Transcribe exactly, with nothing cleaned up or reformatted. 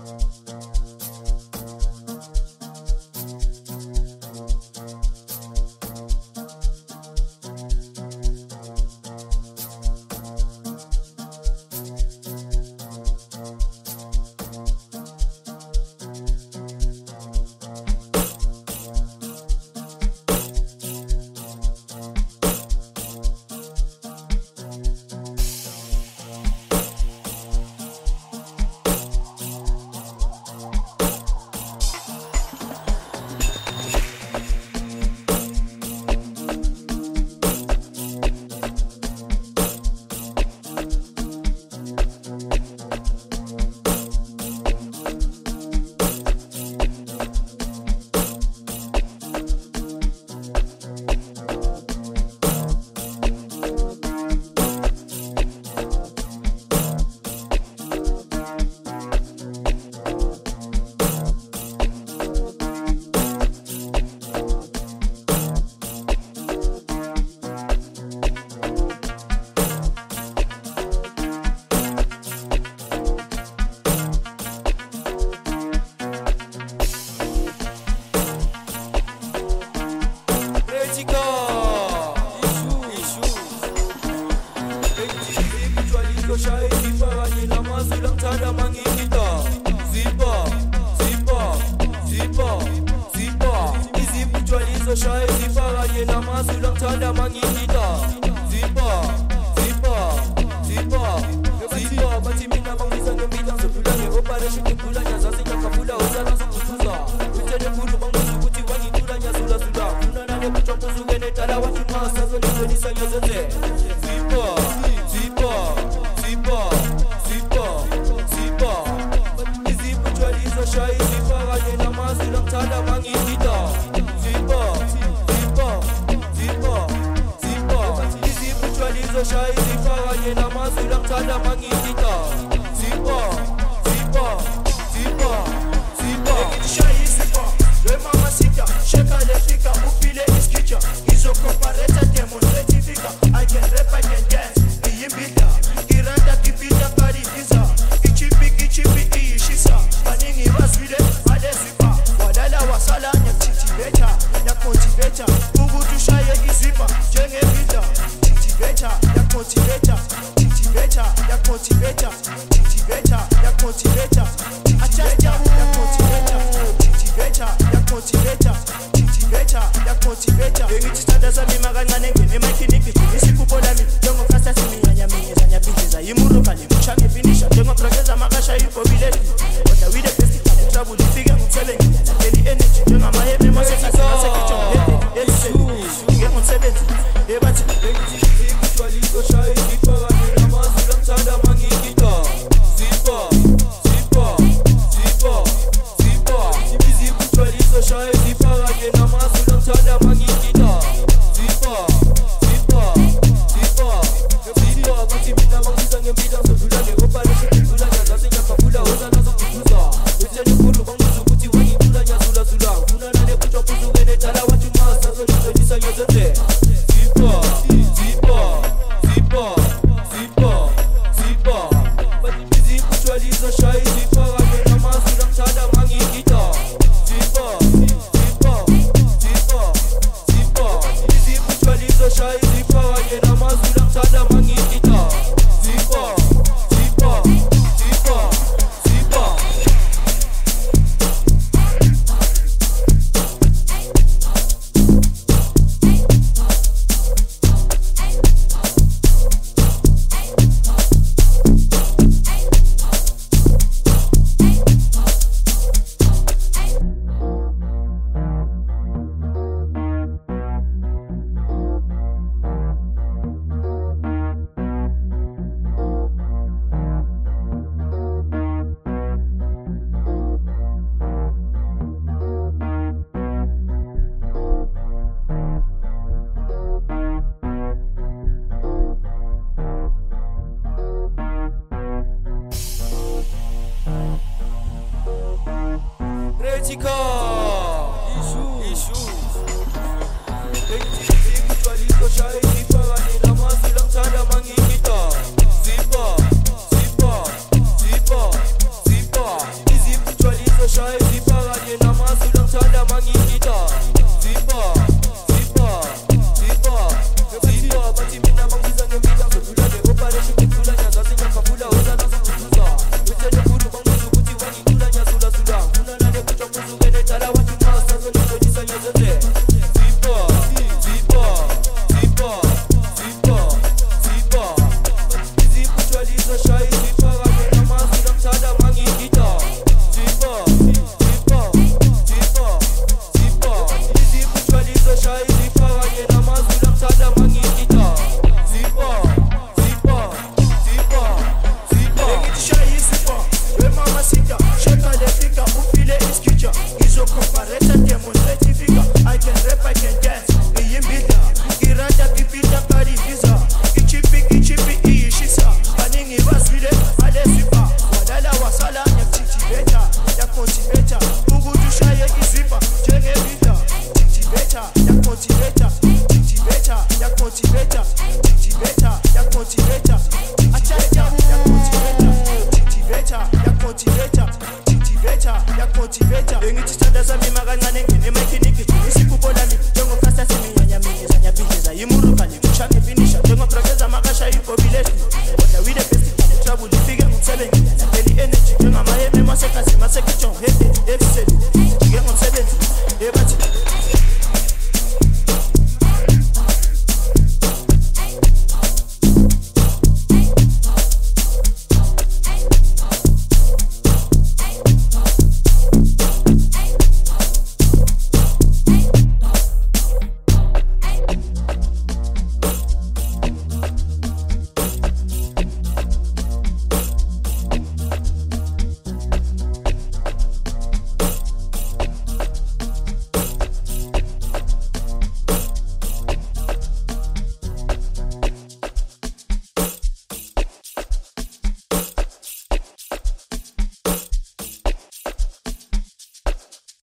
Zipa, zipa, zipa, sika sheka le fika ufile iskija izo compareta demonstrate fika I can rap I can dance iyimbida irada bibida kari visa ichipi ichipi ishisa baningi baswile ale sipa wadala wasala yakutibeta yakutibeta ukudushaye izipa njenge vida tibeta yakutibeta tibeta yakutibeta tibeta yakutibeta achacha yakutibeta tibeta yakutibeta tibeta yakutibeta engithi sithanda sami makancane ngene makiniki isikubola mi njengo fasta siminyanya mingiza nyaphindeza imuruka ngikushange finisha njengo professor makasha ipopulation kodwa we the best trouble ifike ngitsebenza phela energy njengamayeme masekazi masekichong head excel